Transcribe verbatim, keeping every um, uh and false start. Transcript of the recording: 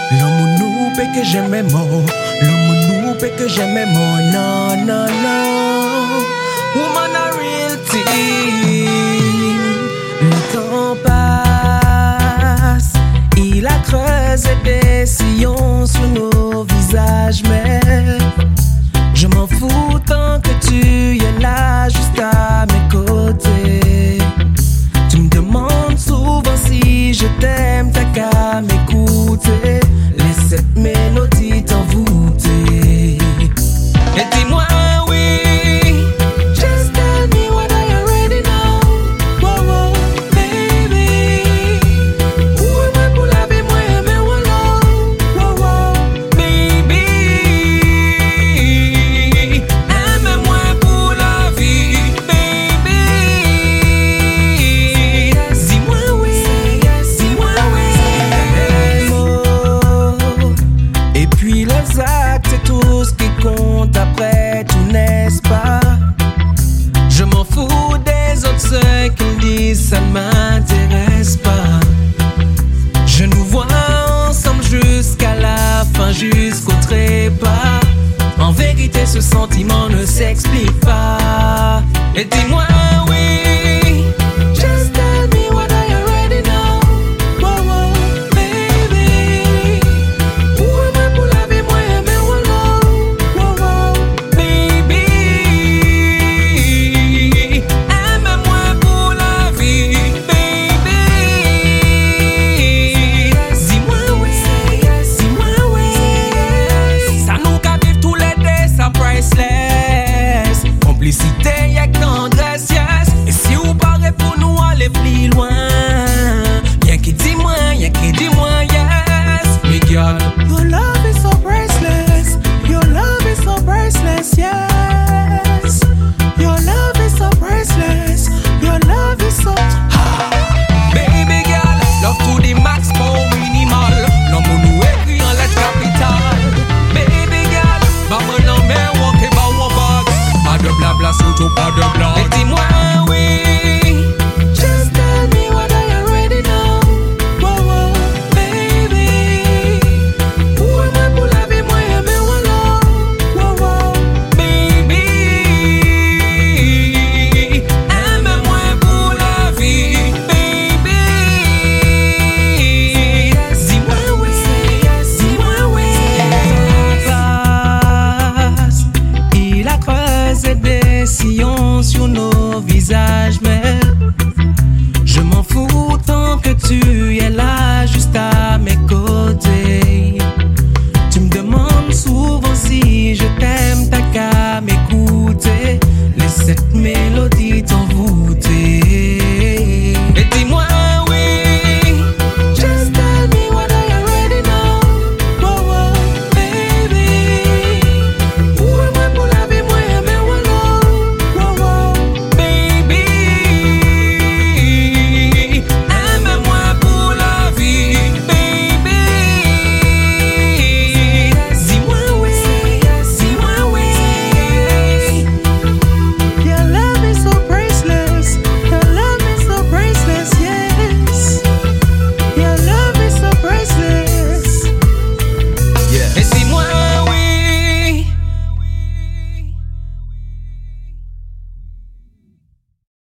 L'homme nous paie que j'aimais mort. L'homme nous paie que j'aimais mort. Non, non, non. Woman a real thing. Le temps passe. Il a creusé des sillons sur nos visages. Mais je m'en fous tant que tu es là juste à mes côtés. Tu me demandes souvent si je t'aime, t'as qu'à m'écouter. Laisse cette mélodie t'envoûter. Et dis-moi oui. Just tell me what I already know. Wow, wow, baby. Où est-moi pour la vie, moi aimer ou non? Wow, wow, baby. Aime-moi pour la vie, baby. Dis-moi oui, dis-moi oui. Et puis les actes, c'est tout ce qui compte après tout, n'est-ce pas? Je m'en fous des autres, ceux qui me disent, ça ne m'intéresse pas. Je nous vois ensemble jusqu'à la fin, jusqu'au trépas. En vérité, ce sentiment ne s'explique pas. Et dis-moi oui.